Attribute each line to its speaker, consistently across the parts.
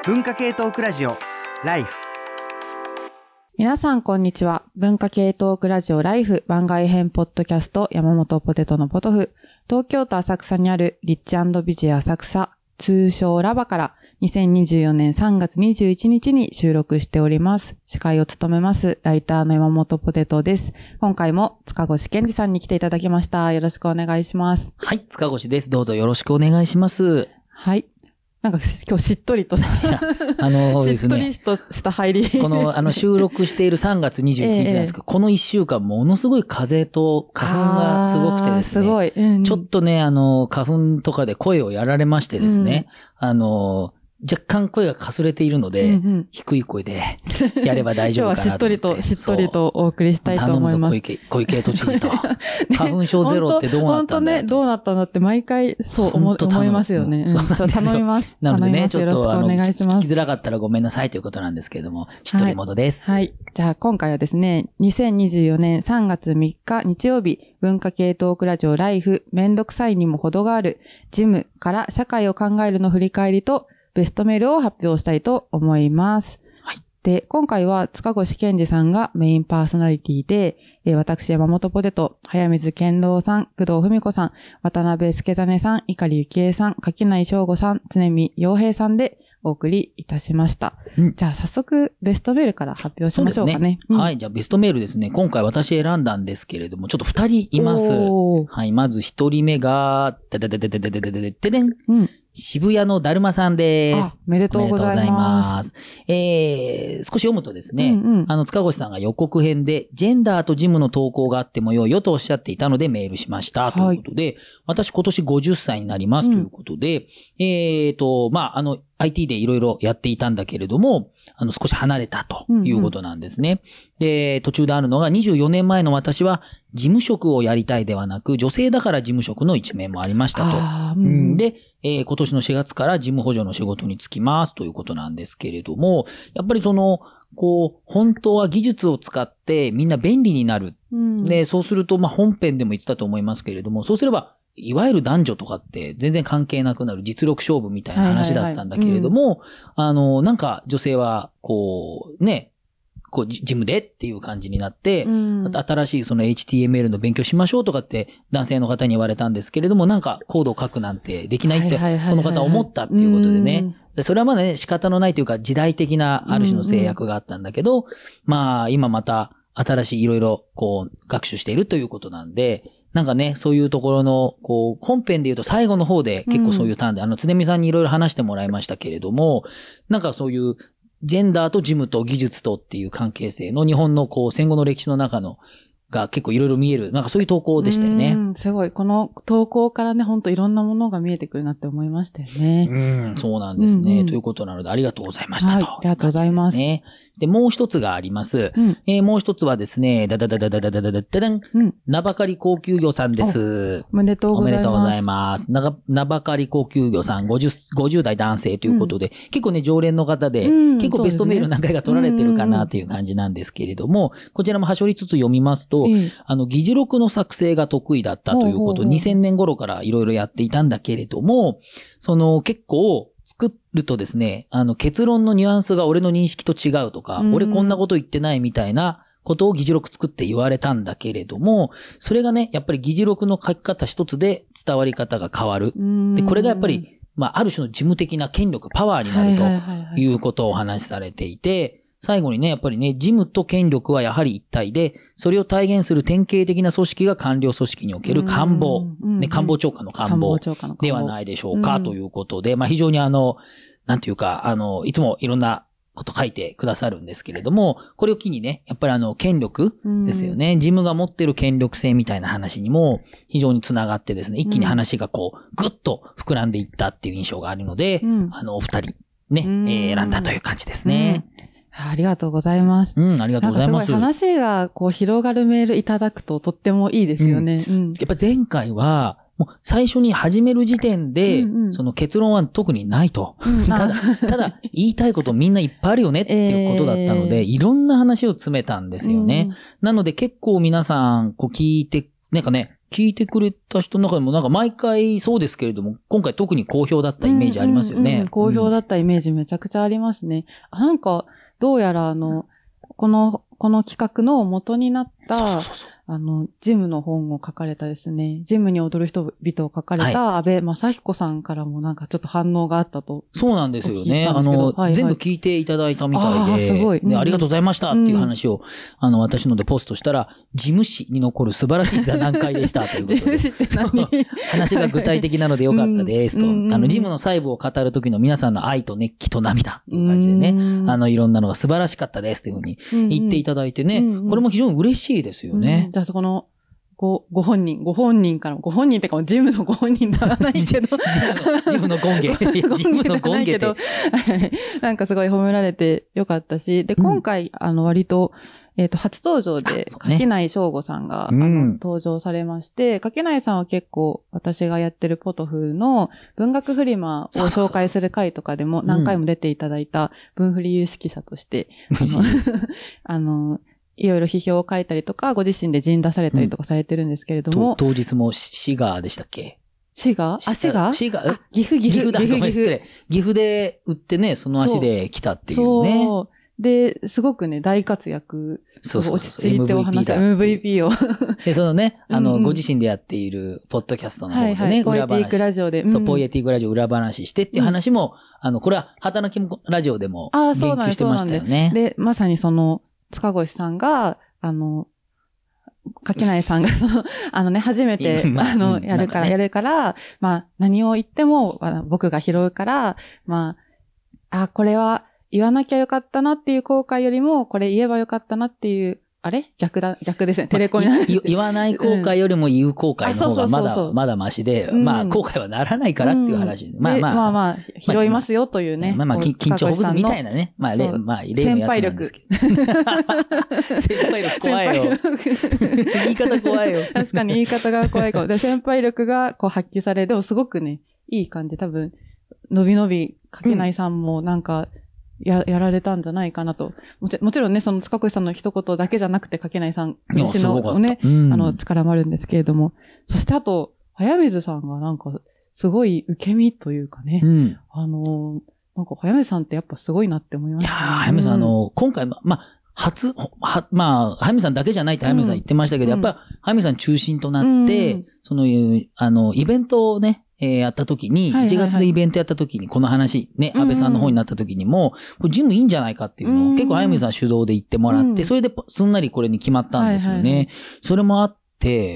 Speaker 1: 文化系トークラジオライフ。
Speaker 2: 皆さんこんにちは。文化系トークラジオライフ番外編ポッドキャスト山本ポテトのポトフ、東京都浅草にあるリッチ&ビジ浅草通称ラバから2024年3月21日に収録しております。司会を務めますライターの山本ポテトです。今回も塚越健二さんに来ていただきました。よろしくお願いします。
Speaker 3: はい、塚越です。どうぞよろしくお願いします。
Speaker 2: はい。なんか今日しっとりとですね、しっとりとした入り
Speaker 3: この収録している3月21日なんですけど、この1週間ものすごい風と花粉がすごくてですね、
Speaker 2: すごい、
Speaker 3: ちょっとね花粉とかで声をやられましてですね、若干声がかすれているので、低い声でやれば大丈夫かなと思って。
Speaker 2: 今日はしっとりとお送りしたいと思います。
Speaker 3: 小池都知事と。花粉症ゼロってどうなったんだよ。
Speaker 2: 本当ね、どうなったんだって毎回そう思いますよね。頼みます。
Speaker 3: なのでね、ちょっと
Speaker 2: よろしくお願いします。
Speaker 3: 聞きづらかったらごめんなさいということなんですけれども、しっとりもとです。
Speaker 2: はい。じゃあ今回はですね、2024年3月3日日曜日、文化系トークラジオライフ、めんどくさいにも程がある、ジムから社会を考えるの振り返りと、ベストメールを発表したいと思います。
Speaker 3: はい。
Speaker 2: で、今回は塚越健二さんがメインパーソナリティで、私山本ポテト、早水健郎さん、工藤文子さん、渡辺助真さん、碇幸恵さん、垣内翔吾さん、常見洋平さんでお送りいたしました。じゃあ早速ベストメールから発表しましょうかね。
Speaker 3: そうですね。はい。じゃあベストメールですね。今回私選んだんですけれども、ちょっと2人います。はい。まず1人目が、渋谷のだるまさんです。
Speaker 2: おめでとうございます。
Speaker 3: 少し読むとですね、塚越さんが予告編で、ジェンダーとジムの投稿があってもよいよとおっしゃっていたのでメールしました。ということで、私今年50歳になりますということで、IT でいろいろやっていたんだけれども、少し離れたということなんですね。で、途中であるのが24年前の私は事務職をやりたいではなく、女性だから事務職の一面もありましたと。で、今年の4月から事務補助の仕事に就きますということなんですけれども、やっぱり本当は技術を使ってみんな便利になる。で、そうすると、本編でも言ってたと思いますけれども、そうすれば、いわゆる男女とかって全然関係なくなる実力勝負みたいな話だったんだけれども、なんか女性は、ジムでっていう感じになって、新しいその HTML の勉強しましょうとかって男性の方に言われたんですけれども、なんかコードを書くなんてできないって、この方思ったっていうことでね。それはまだね、仕方のないというか時代的なある種の制約があったんだけど、今また新しいいろいろ学習しているということなんで、なんかね、そういうところの、本編で言うと最後の方で結構そういうターンで、常見さんにいろいろ話してもらいましたけれども、なんかそういうジェンダーとジムと技術とっていう関係性の日本の戦後の歴史の中のが結構いろいろ見える、なんかそういう投稿でしたよね。
Speaker 2: すごい。この投稿からね、ほんといろんなものが見えてくるなって思いましたよね。
Speaker 3: そうなんですね。ということなのでありがとうございましたと。
Speaker 2: ありがとうございます。
Speaker 3: で、もう一つがあります。もう一つはですね、名ばかり高級魚さんです。
Speaker 2: おめでとうございます。
Speaker 3: おめでとうございます。名ばかり高級魚さん、50代男性ということで、結構ね、常連の方で、結構ベストメール何回か取られてるかなという感じなんですけれども、こちらも端折りつつ読みますと、議事録の作成が得意だったということ、2000年頃からいろいろやっていたんだけれども、結構作るとですね、結論のニュアンスが俺の認識と違うとか、俺こんなこと言ってないみたいなことを議事録作って言われたんだけれども、それがね、やっぱり議事録の書き方一つで伝わり方が変わる。で、これがやっぱり、ある種の事務的な権力、パワーになるということをお話しされていて、最後にね、やっぱりね、事務と権力はやはり一体で、それを体現する典型的な組織が官僚組織における官房、官房長官の官房ではないでしょうかということで、非常になんていうか、いつもいろんなこと書いてくださるんですけれども、これを機にね、やっぱり権力ですよね。事務が持っている権力性みたいな話にも非常につながってですね、一気に話がぐっと膨らんでいったっていう印象があるので、お二人ね、選んだという感じですね。
Speaker 2: ありがとうございます。
Speaker 3: ありがとうございます。
Speaker 2: すごい話が広がるメールいただくととってもいいですよね。
Speaker 3: やっぱ前回は、もう最初に始める時点で、その結論は特にないと。ただ、言いたいことみんないっぱいあるよねっていうことだったので、いろんな話を詰めたんですよね。なので結構皆さん、聞いてなんかね、聞いてくれた人の中でもなんか毎回そうですけれども、今回特に好評だったイメージありますよね。
Speaker 2: 好評だったイメージめちゃくちゃありますね。なんか、どうやらこの企画の元になった、ジムの本を書かれたですね、ジムに踊る人々を書かれた安倍正彦さんからもなんかちょっと反応があったと。
Speaker 3: そうなんですよね。全部聞いていただいたみたいで、
Speaker 2: すごい、
Speaker 3: ありがとうございましたっていう話を、私のでポストしたら、事務史に残る素晴らしい座談会でしたということで。
Speaker 2: 事務史って何？
Speaker 3: 話が具体的なのでよかったですと。ジムの細部を語る時の皆さんの愛と熱気と涙っていう感じでね、いろんなのが素晴らしかったですというふうに言っていただいてね、これも非常に嬉しいですよね。
Speaker 2: じゃあそこの、ご本人ってかもジムのご本人ではないけど。
Speaker 3: ジムのゴンゲ。ジムのゴンゲって。
Speaker 2: なんかすごい褒められてよかったし、で、今回、割と、初登場で、柿内翔吾さんが、登場されまして、柿内さんは結構、私がやってるポトフの文学フリマを紹介する回とかでも何回も出ていただいた文振り有識者として、いろいろ批評を書いたりとか、ご自身で陣出されたりとかされてるんですけれども。
Speaker 3: 当日も滋賀でしたっけ？
Speaker 2: 滋賀
Speaker 3: 岐阜だ。岐阜で売ってね、その足で来たっていうね。そう。
Speaker 2: で、すごくね、大活躍。落ち着いてお話 MVP を。
Speaker 3: で、そのね、ご自身でやっている、ポッドキャストの方でね、
Speaker 2: ポエティークラジオで。
Speaker 3: そう、ポエティークラジオ裏話してっていう話も、これは、働きラジオでも、言及してましたよね。
Speaker 2: で、まさに塚越さんが、柿内さんが初めて、やるから、何を言っても、僕が拾うから、これは言わなきゃよかったなっていう後悔よりも、これ言えばよかったなっていう、逆ですね。テレコになる。
Speaker 3: 言わない後悔よりも言う後悔の方がまだマシで、後悔はならないからっていう話。
Speaker 2: 拾いますよというね。
Speaker 3: 緊張ほぐすみたいなね。例のやつなんですけど。先輩力怖いよ。言い方怖いよ。
Speaker 2: 確かに言い方が怖いかも。で、先輩力が発揮され、でもすごくね、いい感じ。多分、のびのび、柿内さんもなんか、やられたんじゃないかなと。もちろんね、その塚越さんの一言だけじゃなくて、柿内さん自身のね、力もあるんですけれども。そしてあと、早水さんがなんか、すごい受け身というかね。なんか早水さんってやっぱすごいなって思いましたね。
Speaker 3: 早水さん今回、早水さんだけじゃないって早水さん言ってましたけど、やっぱり早水さん中心となって、イベントをね、やった時に、1月でイベントやった時に、この話、ね、安倍さんの方になった時にも、これジムいいんじゃないかっていうのを、結構早水さん主導で言ってもらって、それですんなりこれに決まったんですよね。それもあって、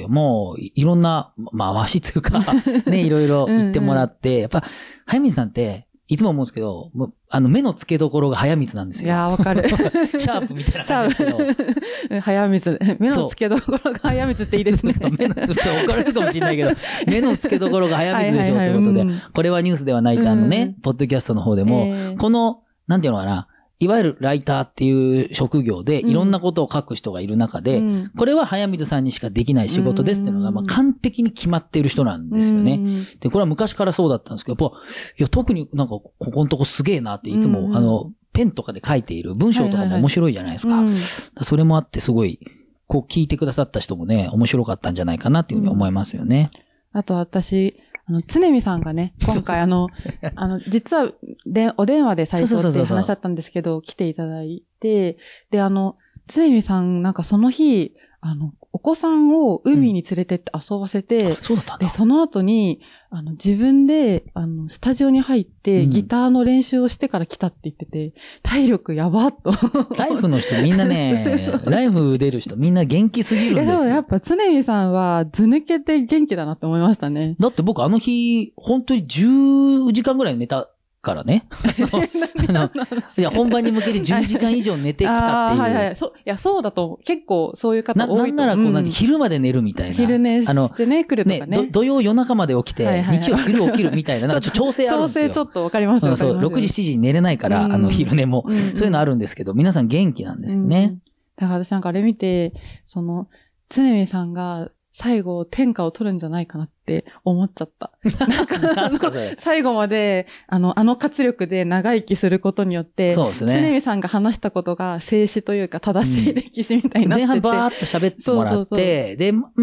Speaker 3: もう、いろんな、回しというか、ね、いろいろ言ってもらって、やっぱ、早水さんって、いつも思うんですけど、目の付けどころが早水なんですよ。
Speaker 2: いやー、わかる。
Speaker 3: シャープみたいな感じですけど。
Speaker 2: 早水。目の付けどころが早水っていいですね。
Speaker 3: 目の付けどころ、怒られるかもしれないけど、目の付けどころが早水でしょってことで、これはニュースではないってポッドキャストの方でも、この、なんていうのかな、いわゆるライターっていう職業でいろんなことを書く人がいる中で、これは早水さんにしかできない仕事ですっていうのが、完璧に決まっている人なんですよね。で、これは昔からそうだったんですけど、いや、特になんかここのとこすげえなっていつも、ペンとかで書いている文章とかも面白いじゃないですか。それもあってすごい、聞いてくださった人もね、面白かったんじゃないかなっていうふうに思いますよね。
Speaker 2: あと私、常見さんがね、今回実は、お電話で最初っていう話だったんですけど、来ていただいて、で、常見さんなんかその日、お子さんを海に連れてって遊ばせて、
Speaker 3: そうだったんだ。
Speaker 2: で、その後に、自分で、スタジオに入って、ギターの練習をしてから来たって言ってて、体力やばっと。
Speaker 3: ライフの人みんなね、ライフ出る人みんな元気すぎるんですよ。
Speaker 2: でもやっぱ常見さんは図抜けて元気だなって思いましたね。
Speaker 3: だって僕あの日、本当に10時間ぐらい寝たからね。いや、本番に向けて10時間以上寝てきたっていう。
Speaker 2: はいはい。そうだと思う。結構そういう方多いと思う。
Speaker 3: なんなら昼まで寝るみたいな。
Speaker 2: 昼寝してね、来るとかね。
Speaker 3: 土曜夜中まで起きて、日曜昼起きるみたいな、なんか調整あるんですよ。
Speaker 2: 調整ちょっとわかりますよ。
Speaker 3: そう、6時7時に寝れないから、昼寝も。そういうのあるんですけど、皆さん元気なんですよね。
Speaker 2: だから私なんかあれ見て、常見さんが、最後、天下を取るんじゃないかなって思っちゃった。なんか最後まで、活力で長生きすることによって、
Speaker 3: そうですね。
Speaker 2: 常見さんが話したことが静止というか正しい歴史みたいになってて、
Speaker 3: 前半バーっと喋ってもらって、で、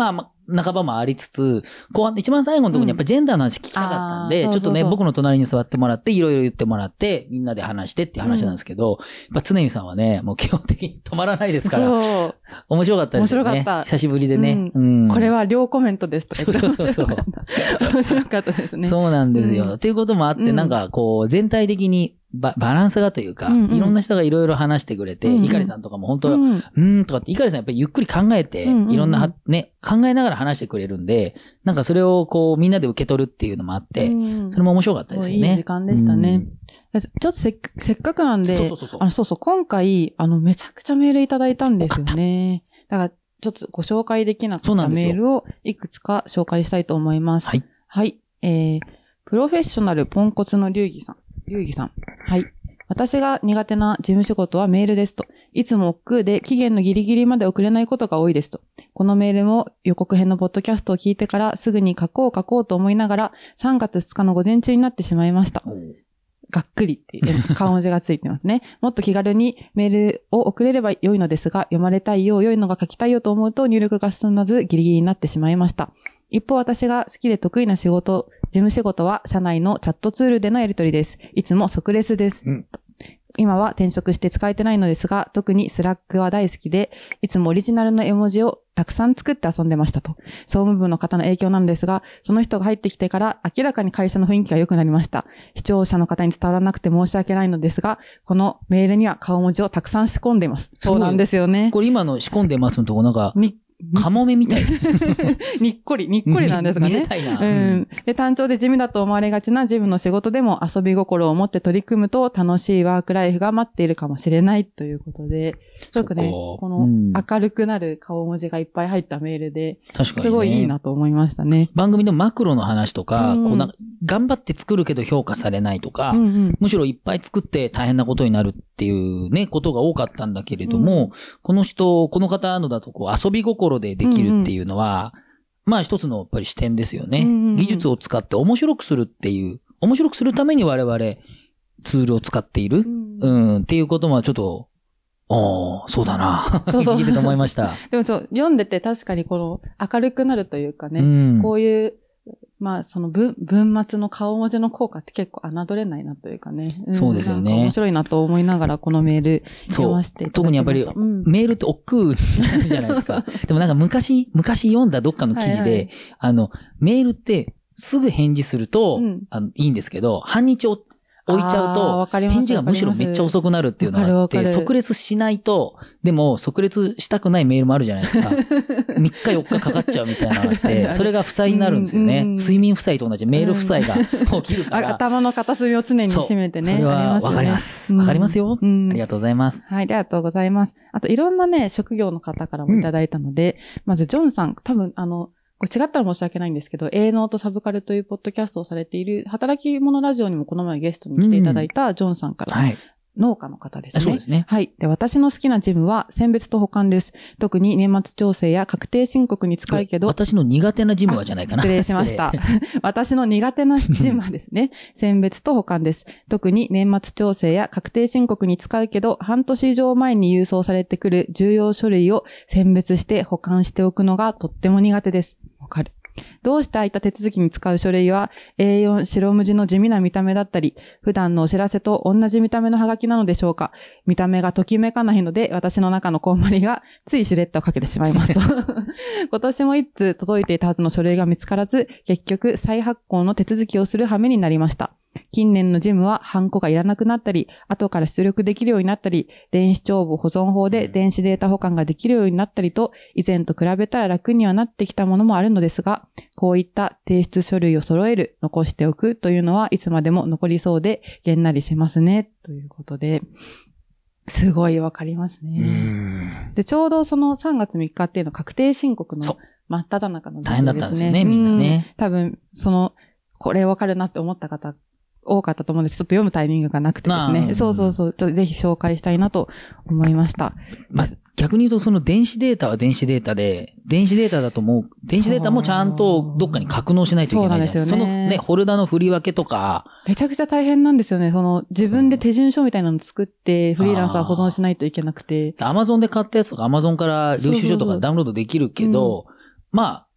Speaker 3: 半ばもありつつ、後半、一番最後のところにやっぱりジェンダーの話聞きたかったんで、ちょっとね、僕の隣に座ってもらって、いろいろ言ってもらって、みんなで話してっていう話なんですけど、やっぱ常見さんはね、もう基本的に止まらないですから、面白かったですよね。面白かった。久しぶりでね。
Speaker 2: これは両コメントですとか言って。
Speaker 3: そう。
Speaker 2: 面白かったですね。
Speaker 3: そうなんですよ。っていうこともあって、なんかこう、全体的に、バランスがというか、いろんな人がいろいろ話してくれて、イカリさんとかも本当、とかって、イカリさんやっぱりゆっくり考えて、いろんなね、考えながら話してくれるんで、なんかそれをこうみんなで受け取るっていうのもあって、それも面白かったですよね。
Speaker 2: いい時間でしたね。ちょっとせっかくなんで、今回、めちゃくちゃメールいただいたんですよね。だから、ちょっとご紹介できなかったメールをいくつか紹介したいと思います。はい。プロフェッショナルポンコツの龍儀さん。はい。私が苦手な事務仕事はメールですと。いつも億劫で期限のギリギリまで送れないことが多いですと。このメールも予告編のポッドキャストを聞いてからすぐに書こうと思いながら3月2日の午前中になってしまいました。がっくりっていう顔文字がついてますね。もっと気軽にメールを送れれば良いのですが、読まれたいよう良いのが書きたいよと思うと入力が進まずギリギリになってしまいました。一方私が好きで得意な事務仕事は社内のチャットツールでのやり取りです。いつも即レスです。今は転職して使えてないのですが、特にスラックは大好きで、いつもオリジナルの絵文字をたくさん作って遊んでましたと。総務部の方の影響なんですが、その人が入ってきてから明らかに会社の雰囲気が良くなりました。視聴者の方に伝わらなくて申し訳ないのですが、このメールには顔文字をたくさん仕込んでいます。そうなんですよね。
Speaker 3: これ今の仕込んでますのとこなんか、カモメみたい。
Speaker 2: にっこりなんですがね。
Speaker 3: 見せたいな。
Speaker 2: で、単調で地味だと思われがちな事務の仕事でも遊び心を持って取り組むと楽しいワークライフが待っているかもしれないということで、すごくね、この明るくなる顔文字がいっぱい入ったメールで、確かにね、すごいいいなと思いましたね。
Speaker 3: 番組のマクロの話とか、こう頑張って作るけど評価されないとか、むしろいっぱい作って大変なことになるっていうね、ことが多かったんだけれども、この方のだとこう遊び心でできるっていうのは、まあ一つのやっぱり視点ですよね。技術を使って面白くするっていう、面白くするために我々ツールを使っている、っていうこともちょっと、そうだな。聞いてて思いました。
Speaker 2: でも読んでて確かにこの明るくなるというかね、こういう、まあその文末の顔文字の効果って結構侮れないなというかね。
Speaker 3: そうですよね。
Speaker 2: 面白いなと思いながらこのメール読ませていただきました。
Speaker 3: 特にやっぱり、メールって億劫になるじゃないですか。でもなんか昔読んだどっかの記事で、メールってすぐ返事すると、いいんですけど、半日置いちゃうと、返事がむしろめっちゃ遅くなるっていうのがあって、即列しないと、でも即列したくないメールもあるじゃないですか。3日4日かかっちゃうみたいなのがあって、それが負債になるんですよね。睡眠負債と同じメール負債が起きるから。
Speaker 2: 頭の片隅を常に締めてね。
Speaker 3: それはわかります。わかりますよ。ありがとうございます。
Speaker 2: はい、ありがとうございます。あといろんなね、職業の方からもいただいたので、まずジョンさん、多分これ違ったら申し訳ないんですけど、営農とサブカルというポッドキャストをされている、働き者ラジオにもこの前ゲストに来ていただいたジョンさんから、農家の方ですね。
Speaker 3: そうですね。
Speaker 2: はい。で、私の好きなジムは選別と保管です。特に年末調整や確定申告に使うけど。
Speaker 3: 私の苦手なジムはじゃないかな。
Speaker 2: 失礼しました。私の苦手なジムはですね、選別と保管です。特に年末調整や確定申告に使うけど、半年以上前に郵送されてくる重要書類を選別して保管しておくのがとっても苦手です。わかる。どうして空いた手続きに使う書類は A4 白無地の地味な見た目だったり、普段のお知らせと同じ見た目のハガキなのでしょうか。見た目がときめかないので、私の中のこんまりがついシュレッダーをかけてしまいますと。今年も一通届いていたはずの書類が見つからず、結局再発行の手続きをする羽目になりました。近年のジムはハンコがいらなくなったり、後から出力できるようになったり、電子帳簿保存法で電子データ保管ができるようになったりと、以前と比べたら楽にはなってきたものもあるのですが、こういった提出書類を揃える、残しておくというのはいつまでも残りそうで、げんなりしますね、ということで、すごいわかりますね。で、ちょうどその3月3日っていうの確定申告の真っ只中の時期ですね。
Speaker 3: 大変だったんですよね、みんなね。
Speaker 2: 多分、これわかるなって思った方、多かったと思うんです。ちょっと読むタイミングがなくてですね。そう。ちょっとぜひ紹介したいなと思いました。
Speaker 3: まあ、逆に言うとその電子データは電子データで、電子データだともう、電子データもちゃんとどっかに格納しないといけないじゃないですか。そのね、ホルダーの振り分けとか。
Speaker 2: めちゃくちゃ大変なんですよね。自分で手順書みたいなの作って、フリーランスは保存しないといけなくて。
Speaker 3: Amazon で買ったやつとか Amazon から領収書とかダウンロードできるけど、まあ、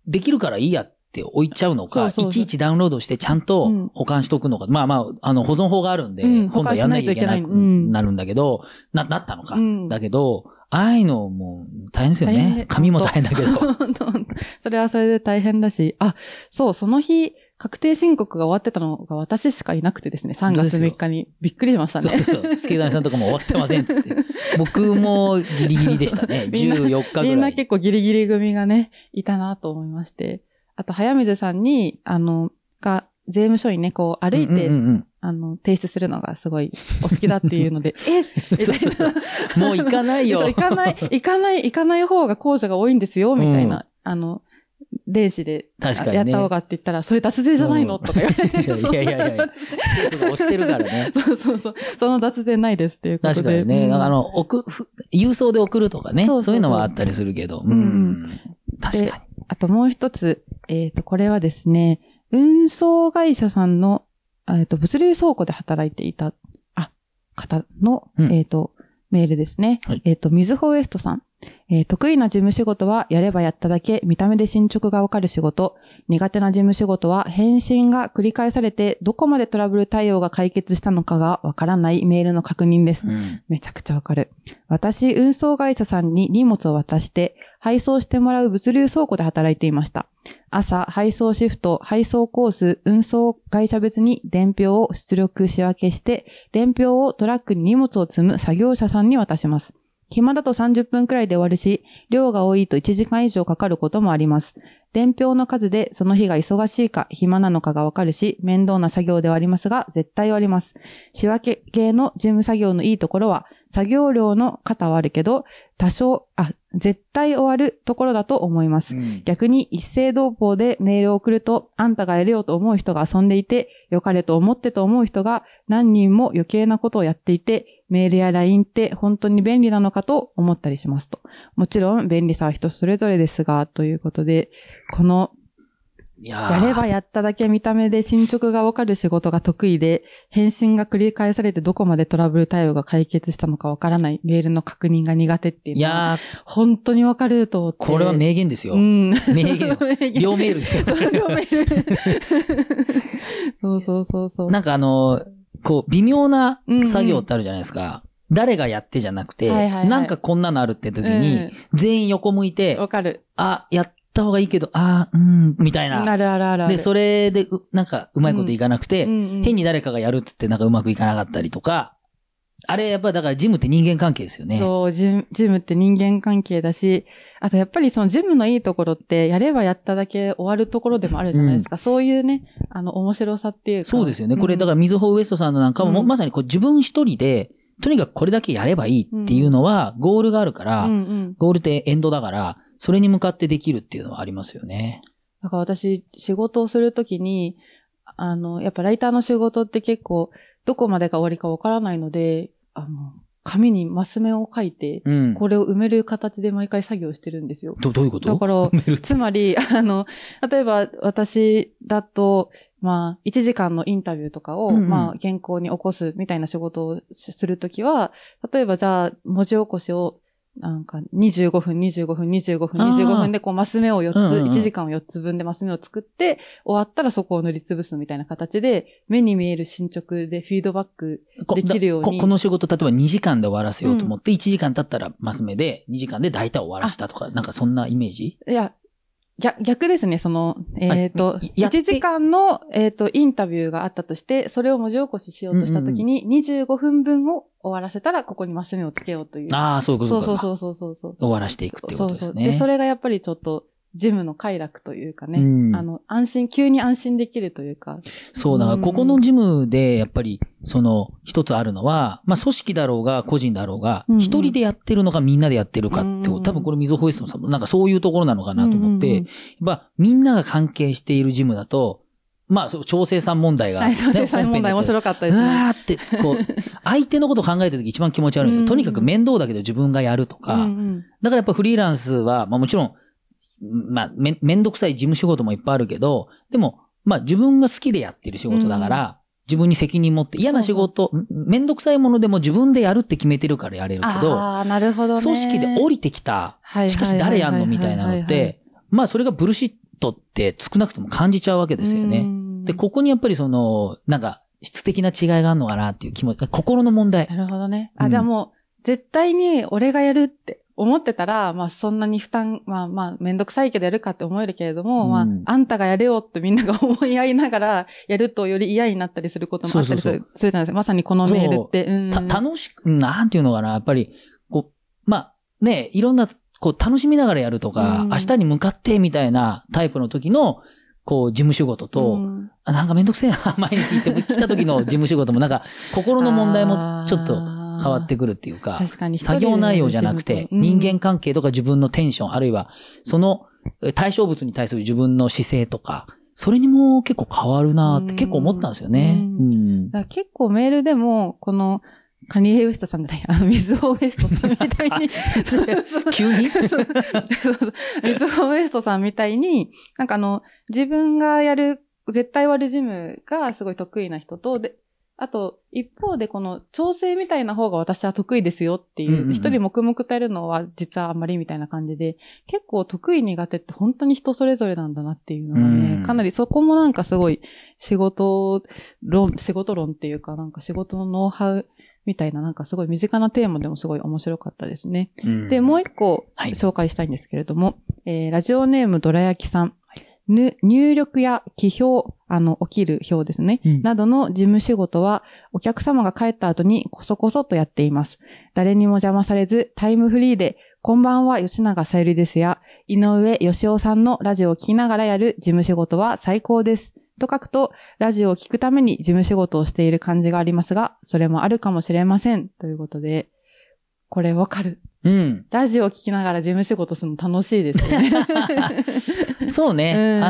Speaker 3: できるからいいやって置いちゃうのか、
Speaker 2: そうそうそう
Speaker 3: いちいちダウンロードしてちゃんと保管しとくのか、まあまあ、保存法があるんで、今度やんなきゃいけなくなるんだけど、なったのか。だけど、ああいうのも大変ですよね。紙も大変だけど。
Speaker 2: それはそれで大変だし、そう、その日、確定申告が終わってたのが私しかいなくてですね、3月3日に。びっくりしましたね。
Speaker 3: そう。助谷さんとかも終わってませんっつって。僕もギリギリでしたね。14日ぐらい。
Speaker 2: みんな結構ギリギリ組がね、いたなと思いまして。あと、早水さんに、税務署にね、こう歩いて、提出するのがすごいお好きだっていうので、
Speaker 3: そうもう行かないよ。
Speaker 2: 行かない方が控除が多いんですよ、みたいな、電子でやった方がって言ったら、それ脱税じゃないのとか言われて。
Speaker 3: いや。政府が押してるからね。
Speaker 2: そう。その脱税ないですっていうことで。
Speaker 3: 確かにね。郵送で送るとかね。そういうのはあったりするけど。確かに。
Speaker 2: あともう一つ、これはですね、運送会社さんの、物流倉庫で働いていた、方の、メールですね。
Speaker 3: はい、
Speaker 2: みずほウエストさん。得意な事務仕事はやればやっただけ見た目で進捗がわかる仕事。苦手な事務仕事は返信が繰り返されてどこまでトラブル対応が解決したのかがわからないメールの確認です。めちゃくちゃわかる。私、運送会社さんに荷物を渡して配送してもらう物流倉庫で働いていました。朝、配送シフト、配送コース、運送会社別に伝票を出力仕分けして、伝票をトラックに荷物を積む作業者さんに渡します。暇だと30分くらいで終わるし、量が多いと1時間以上かかることもあります。伝票の数でその日が忙しいか暇なのかがわかるし、面倒な作業ではありますが、絶対終わります。仕分け系の事務作業のいいところは、作業量の型はあるけど、絶対終わるところだと思います。逆に一斉同行でメールを送ると、あんたがやれようと思う人が遊んでいて、良かれと思ってと思う人が何人も余計なことをやっていて、メールや LINE って本当に便利なのかと思ったりしますと。もちろん便利さは人それぞれですが、ということで、この、やればやっただけ見た目で進捗がわかる仕事が得意で、返信が繰り返されてどこまでトラブル対応が解決したのかわからないメールの確認が苦手っていうのは、本当にわかると思って。
Speaker 3: これは名言ですよ。名言。両メールですよ。
Speaker 2: 両メール。そう。
Speaker 3: なんか微妙な作業ってあるじゃないですか。誰がやってじゃなくて、なんかこんなのあるって時に、全員横向いて、
Speaker 2: わかる。
Speaker 3: やった方がいいけど、みたいな。
Speaker 2: ある。
Speaker 3: で、それで、なんかうまいこといかなくて、変に誰かがやるっつってなんかうまくいかなかったりとか、あれやっぱだからジムって人間関係ですよね。
Speaker 2: そう、ジムって人間関係だし、あとやっぱりそのジムのいいところってやればやっただけ終わるところでもあるじゃないですか。そういうね、面白さっていうか。
Speaker 3: そうですよね。これだからみずほウエストさんのなんかも、まさにこう自分一人で、とにかくこれだけやればいいっていうのは、ゴールがあるから、ゴールってエンドだから、それに向かってできるっていうのはありますよね。
Speaker 2: だから私、仕事をするときに、やっぱライターの仕事って結構、どこまでが終わりかわからないので、紙にマス目を書いて、これを埋める形で毎回作業してるんですよ。
Speaker 3: どういうこと？
Speaker 2: だから、つまり、例えば私だと、1時間のインタビューとかを、原稿に起こすみたいな仕事をするときは、例えばじゃあ、文字起こしを、なんか25分でこうマス目を4つ、1時間を4つ分でマス目を作って、終わったらそこを塗りつぶすみたいな形で、目に見える進捗でフィードバックできるように。
Speaker 3: この仕事、例えば2時間で終わらせようと思って、1時間経ったらマス目で、2時間で大体終わらせたとか、なんかそんなイメージ？
Speaker 2: いや、逆ですね。1時間の、インタビューがあったとして、それを文字起こししようとしたときに、25分分を終わらせたら、ここにマス目をつけようという。
Speaker 3: そういうことか。
Speaker 2: そう。
Speaker 3: 終わらしていくっていうことですね。
Speaker 2: で、それがやっぱりちょっと、ジムの快楽というかね、急に安心できるというか。
Speaker 3: そうだ、ここのジムでやっぱり、一つあるのは、組織だろうが、個人だろうが、一人でやってるのかみんなでやってるかってこと、多分これみずほウエストさんもなんかそういうところなのかなと思って、やっぱみんなが関係しているジムだと、調整さん問題が、
Speaker 2: 調整さん問題面白かったですね。
Speaker 3: って、相手のことを考えたとき一番気持ち悪いんですよ。とにかく面倒だけど自分がやるとか。だからやっぱフリーランスは、もちろん、めんどくさい事務仕事もいっぱいあるけど、でも、自分が好きでやってる仕事だから、自分に責任持って嫌な仕事、めんどくさいものでも自分でやるって決めてるからやれるけど、
Speaker 2: なるほどね。
Speaker 3: 組織で降りてきた、しかし誰やんのみたいなのって、それがブルシットって少なくとも感じちゃうわけですよね。で、ここにやっぱりなんか質的な違いがあるのかなっていう気持ち、心の問題。
Speaker 2: なるほどね。じゃあもう、絶対に俺がやるって思ってたら、まあそんなに負担、まあめんどくさいけどやるかって思えるけれども、まああんたがやれよってみんなが思い合いながらやるとより嫌になったりすることもあったりするじゃないですか。まさにこのメールって。
Speaker 3: 楽しく、なんていうのかな、やっぱり、まあね、いろんな、楽しみながらやるとか、明日に向かってみたいなタイプの時の、事務仕事と、なんかめんどくせえな、毎日行ってきた時の事務仕事もなんか、心の問題もちょっと変わってくるっていうか、
Speaker 2: 確かに
Speaker 3: 作業内容じゃなくて、人間関係とか自分のテンション、あるいは、その対象物に対する自分の姿勢とか、それにも結構変わるなって結構思ったんですよね。
Speaker 2: だから結構メールでも、この、カニエ・ウエストさんじゃない、水尾ウエストさんみたいに。
Speaker 3: 急に
Speaker 2: 水尾ウエストさんみたいに、なんか自分がやる、絶対割るジムがすごい得意な人と、で、あと、一方でこの調整みたいな方が私は得意ですよっていう、一人黙々とやるのは実はあんまりみたいな感じで、結構得意苦手って本当に人それぞれなんだなっていうのがね、かなりそこもなんかすごい仕事論っていうか、なんか仕事のノウハウみたいな、なんかすごい身近なテーマでもすごい面白かったですね。で、もう一個紹介したいんですけれども、ラジオネームどら焼きさん。入力や記表、起きる表ですね、などの事務仕事は、お客様が帰った後にこそこそとやっています。誰にも邪魔されず、タイムフリーで、こんばんは吉永さゆりですや、井上義雄さんのラジオを聞きながらやる事務仕事は最高です。と書くと、ラジオを聞くために事務仕事をしている感じがありますが、それもあるかもしれません。ということで、これわかる。ラジオを聞きながら事務仕事するの楽しいですよね。
Speaker 3: そうね。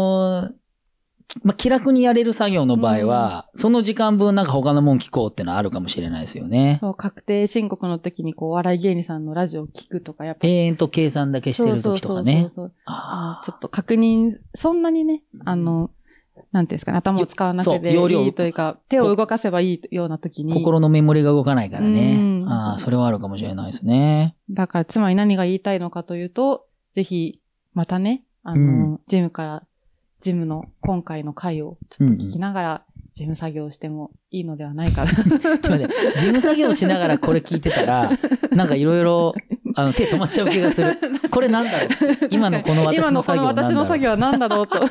Speaker 3: 気楽にやれる作業の場合は、その時間分なんか他のもん聞こうってのはあるかもしれないですよね。
Speaker 2: そう、確定申告の時にお笑い芸人さんのラジオを聞くとか、やっぱ。
Speaker 3: 永遠と計算だけしてる時とかね。
Speaker 2: ちょっと確認、そんなにね、なんていうんですかね、頭を使わなくていいというか、手を動かせばいいような時に。
Speaker 3: 心のメモリが動かないからね。それはあるかもしれないですね。
Speaker 2: だから、つまり何が言いたいのかというと、ぜひ、またね、ジムの今回の回をちょっと聞きながら、事務作業してもいいのではないかな。
Speaker 3: ちょっと待って、事務作業しながらこれ聞いてたら、なんかいろいろ、手止まっちゃう気がする。これなんだろう今のこの私の作業は何だろう
Speaker 2: 今のこの私の作業は何だろうと。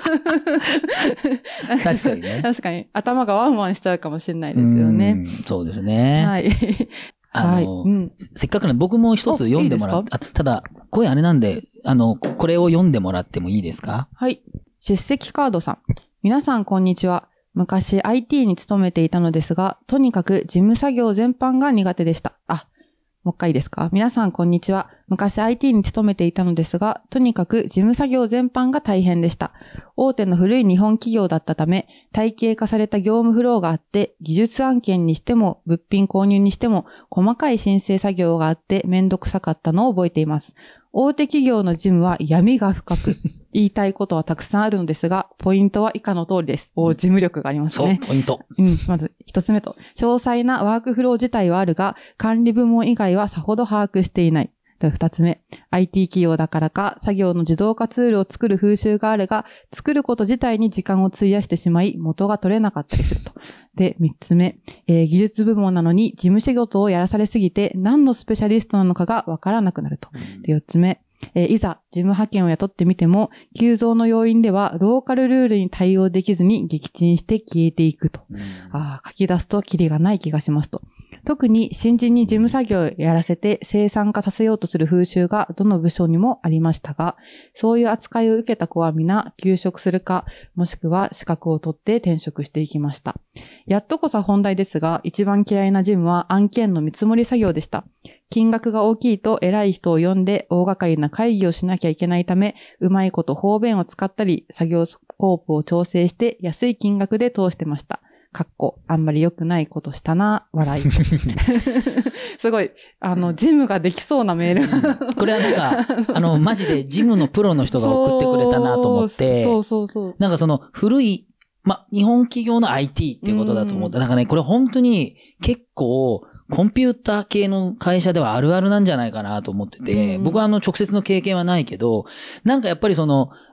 Speaker 3: 確かにね。
Speaker 2: 確かに。頭がワンワンしちゃうかもしれないですよね。
Speaker 3: そうですね。
Speaker 2: はい。
Speaker 3: せっかくね、僕も一つ読んでもらって、ただ、声あれなんで、これを読んでもらってもいいですか？
Speaker 2: はい。出席カードさん。皆さんこんにちは。昔 IT に勤めていたのですが、とにかく事務作業全般が苦手でした。もう一回いいですか？皆さんこんにちは。昔 IT に勤めていたのですが、とにかく事務作業全般が大変でした。大手の古い日本企業だったため、体系化された業務フローがあって、技術案件にしても、物品購入にしても、細かい申請作業があってめんどくさかったのを覚えています。大手企業の事務は闇が深く、言いたいことはたくさんあるのですが、ポイントは以下の通りです。事務力がありますね。
Speaker 3: そう、ポイント。
Speaker 2: まず一つ目と、詳細なワークフロー自体はあるが、管理部門以外はさほど把握していない。二つ目、IT 企業だからか、作業の自動化ツールを作る風習があるが、作ること自体に時間を費やしてしまい、元が取れなかったりすると。で、三つ目、技術部門なのに事務仕事をやらされすぎて、何のスペシャリストなのかがわからなくなると。で、四つ目、いざ事務派遣を雇ってみても、急増の要因ではローカルルールに対応できずに撃沈して消えていくと。書き出すとキリがない気がしますと。特に新人に事務作業をやらせて生産化させようとする風習がどの部署にもありましたが、そういう扱いを受けた子は皆休職するか、もしくは資格を取って転職していきました。やっとこそ本題ですが、一番嫌いな事務は案件の見積もり作業でした。金額が大きいと偉い人を呼んで大掛かりな会議をしなきゃいけないため、うまいこと方便を使ったり、作業スコープを調整して安い金額で通してました。あんまり良くないことしたな、笑い。すごい、事務ができそうなメール。
Speaker 3: これはなんか、マジで事務のプロの人が送ってくれたなと思って、なんかその古い、日本企業の IT っていうことだと思って、なんかね、これ本当に結構、コンピューター系の会社ではあるあるなんじゃないかなと思ってて、僕は直接の経験はないけど、なんかやっぱり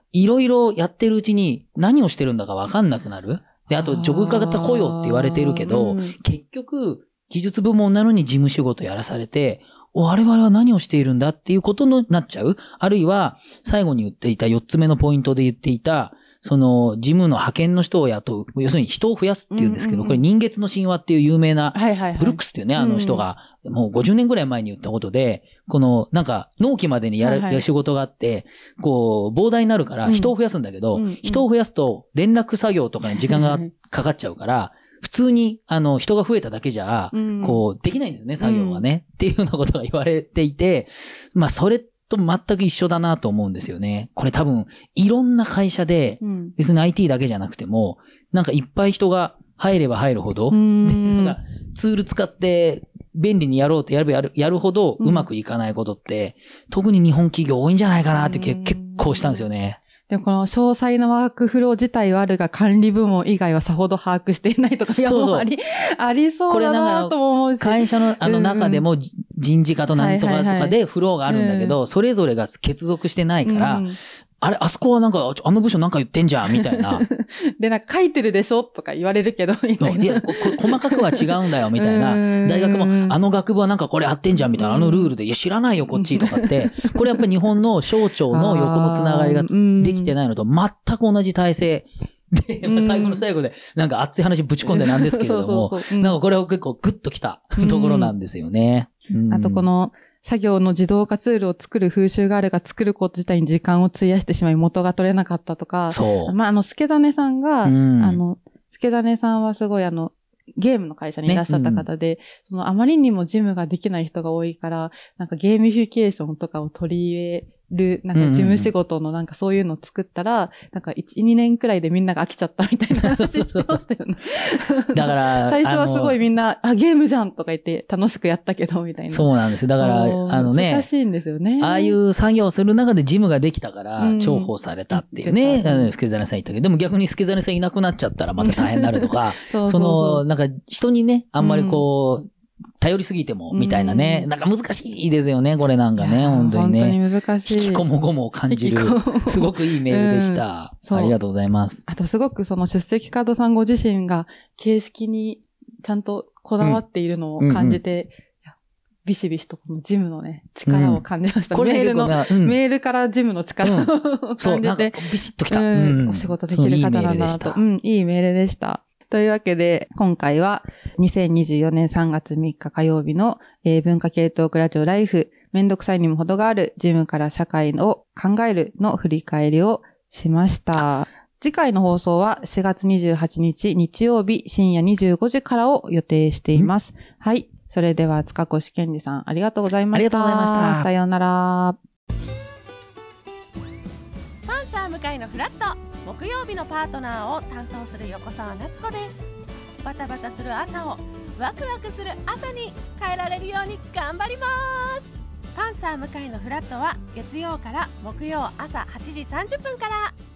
Speaker 3: いろいろやってるうちに何をしてるんだかわかんなくなる。で、あと、ジョブ型雇用って言われてるけど、結局、技術部門なのに事務仕事やらされて、我々は何をしているんだっていうことになっちゃう。あるいは、最後に言っていた4つ目のポイントで言っていた、その、事務の派遣の人を雇う。要するに人を増やすっていうんですけど、これ人月の神話っていう有名な、ブルックスっていうね、人が、もう50年ぐらい前に言ったことで、この、なんか、納期までにやる仕事があって、こう、膨大になるから人を増やすんだけど、人を増やすと連絡作業とかに時間がかかっちゃうから、普通に、人が増えただけじゃ、こう、できないんですよね、作業がね。っていうようなことが言われていて、まあ、それと全く一緒だなと思うんですよね。これ多分、いろんな会社で、別に IT だけじゃなくても、なんかいっぱい人が入れば入るほど、なんかツール使って便利にやろうとやるほどうまくいかないことって、特に日本企業多いんじゃないかなって結構したんですよね。
Speaker 2: で、この詳細なワークフロー自体はあるが管理部門以外はさほど把握していないとか、ありそうだなとも思うし。
Speaker 3: 会社の中でも人事課と何とかとかでフローがあるんだけど、それぞれが結続してないから、あれ、あそこはなんか、あの部署なんか言ってんじゃん、みたいな。
Speaker 2: で、なんか書いてるでしょとか言われるけど、みたいな。
Speaker 3: いや、細かくは違うんだよ、みたいな。大学も、あの学部はなんかこれ合ってんじゃん、みたいな。あのルールで、いや、知らないよ、こっち、とかって。これやっぱり日本の省庁の横のつながりができてないのと、全く同じ体制。で、最後の最後で、なんか熱い話ぶち込んでなんですけれども、なんかこれを結構グッときたところなんですよね。
Speaker 2: あとこの、作業の自動化ツールを作る風習があるが作ること自体に時間を費やしてしまい元が取れなかったとか。
Speaker 3: そう。
Speaker 2: まあ、助真さんが、助真さんはすごいゲームの会社にいらっしゃった方で、そのあまりにも事務ができない人が多いから、なんかゲーミフィケーションとかを取り入れる、なんか事務仕事のなんかそういうのを作ったら、なんか1、2年くらいでみんなが飽きちゃったみたいな話してましたよね。
Speaker 3: だから、
Speaker 2: 最初はすごいみんな、ゲームじゃんとか言って楽しくやったけど、みたいな。
Speaker 3: そうなんです。だから、
Speaker 2: 難しいんですよね。
Speaker 3: ああいう作業をする中で事務ができたから、重宝されたっていうね、助真さん言ったけど、でも逆に助真さんいなくなっちゃったらまた大変になるとか、なんか人にね、あんまりこう、頼りすぎても、みたいなね。なんか難しいですよね、これなんかね、本当にね。
Speaker 2: 本当に難しい。
Speaker 3: 引きこもごもを感じる。すごくいいメールでした。ありがとうございます。
Speaker 2: あとすごくその出席カードさんご自身が形式にちゃんとこだわっているのを感じて、ビシビシとこのジムのね、力を感じました。メールからジムの力を感じて。
Speaker 3: そう、なんかビシッときた。
Speaker 2: お仕事できる方なんだなと。いいメールでした。というわけで、今回は2024年3月3日火曜日の、文化系トークラジオライフ、めんどくさいにも程がある事務から社会を考えるの振り返りをしました。次回の放送は4月28日日曜日深夜25時からを予定しています。はい。それでは塚越健二さんありがとうございました。
Speaker 3: ありがとうございました。
Speaker 2: さようなら。
Speaker 4: パンサー向井のフラット。木曜日のパートナーを担当する横澤夏子です。バタバタする朝をワクワクする朝に変えられるように頑張ります。パンサー向井のフラットは月曜から木曜朝8時30分から。